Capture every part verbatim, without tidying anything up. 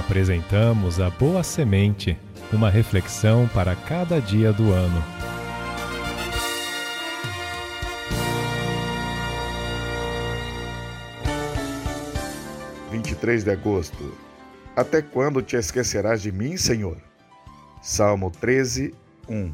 Apresentamos a Boa Semente, uma reflexão para cada dia do ano. vinte e três de agosto. Até quando te esquecerás de mim, Senhor? Salmo treze, um.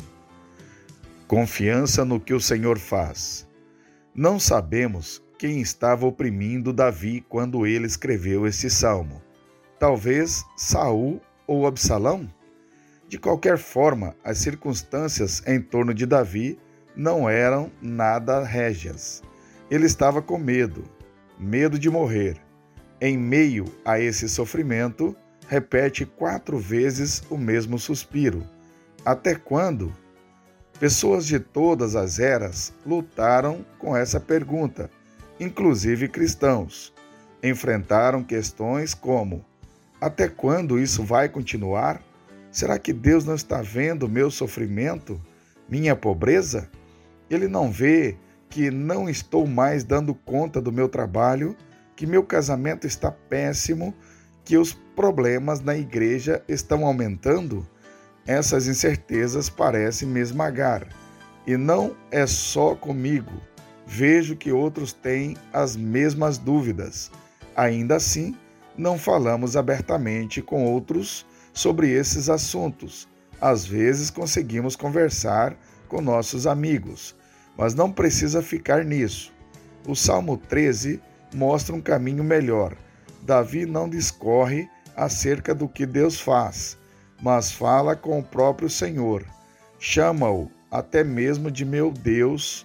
Confiança no que o Senhor faz. Não sabemos quem estava oprimindo Davi quando ele escreveu este salmo. Talvez Saul ou Absalão? De qualquer forma, as circunstâncias em torno de Davi não eram nada régias. Ele estava com medo, medo de morrer. Em meio a esse sofrimento, repete quatro vezes o mesmo suspiro. Até quando? Pessoas de todas as eras lutaram com essa pergunta, inclusive cristãos. Enfrentaram questões como: até quando isso vai continuar? Será que Deus não está vendo meu sofrimento, minha pobreza? Ele não vê que não estou mais dando conta do meu trabalho, que meu casamento está péssimo, que os problemas na igreja estão aumentando? Essas incertezas parecem me esmagar. E não é só comigo. Vejo que outros têm as mesmas dúvidas. Ainda assim, não falamos abertamente com outros sobre esses assuntos. Às vezes conseguimos conversar com nossos amigos, mas não precisa ficar nisso. O Salmo treze mostra um caminho melhor. Davi não discorre acerca do que Deus faz, mas fala com o próprio Senhor. Chama-o até mesmo de meu Deus.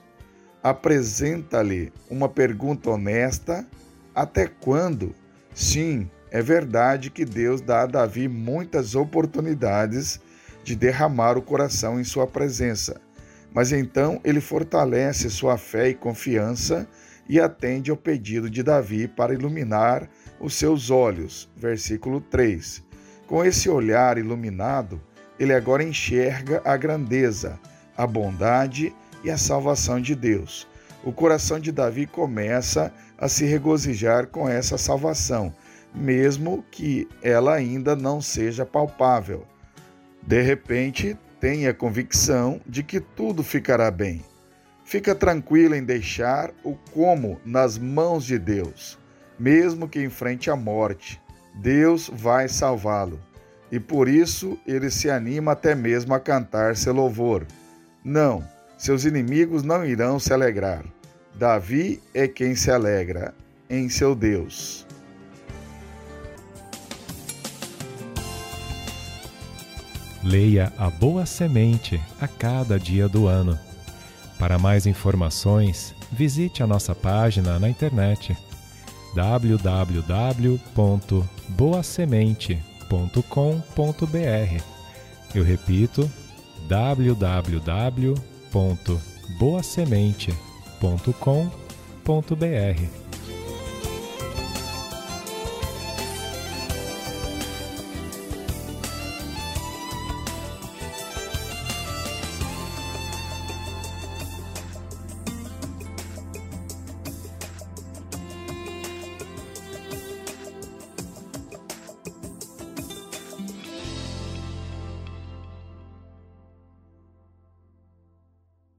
Apresenta-lhe uma pergunta honesta: até quando? Sim, é verdade que Deus dá a Davi muitas oportunidades de derramar o coração em sua presença, mas então ele fortalece sua fé e confiança e atende ao pedido de Davi para iluminar os seus olhos. Versículo três. Com esse olhar iluminado, ele agora enxerga a grandeza, a bondade e a salvação de Deus. O coração de Davi começa a se regozijar com essa salvação, mesmo que ela ainda não seja palpável. De repente, tem a convicção de que tudo ficará bem. Fica tranquilo em deixar o como nas mãos de Deus. Mesmo que enfrente a morte, Deus vai salvá-lo. E por isso ele se anima até mesmo a cantar seu louvor. Não, seus inimigos não irão se alegrar. Davi é quem se alegra em seu Deus. Leia a Boa Semente a cada dia do ano. Para mais informações, visite a nossa página na internet w w w ponto boa semente ponto com ponto b r. Eu repito, w w w ponto boa semente ponto com ponto b r.